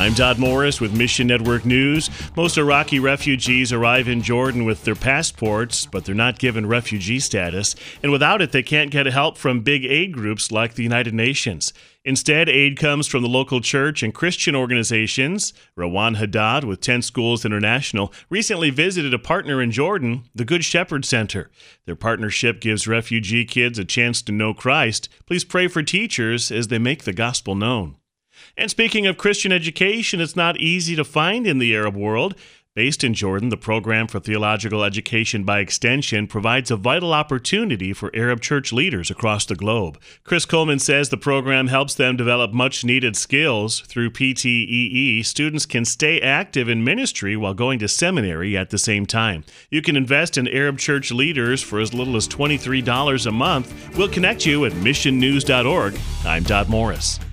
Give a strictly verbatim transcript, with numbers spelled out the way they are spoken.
I'm Dodd Morris with Mission Network News. Most Iraqi refugees arrive in Jordan with their passports, but they're not given refugee status. And without it, they can't get help from big aid groups like the United Nations. Instead, aid comes from the local church and Christian organizations. Rawan Haddad with ten Schools International recently visited a partner in Jordan, the Good Shepherd Center. Their partnership gives refugee kids a chance to know Christ. Please pray for teachers as they make the gospel known. And speaking of Christian education, it's not easy to find in the Arab world. Based in Jordan, the Program for Theological Education by Extension provides a vital opportunity for Arab church leaders across the globe. Chris Coleman says the program helps them develop much-needed skills. Through P T E E, students can stay active in ministry while going to seminary at the same time. You can invest in Arab church leaders for as little as twenty-three dollars a month. We'll connect you at mission news dot org. I'm Dodd Morris.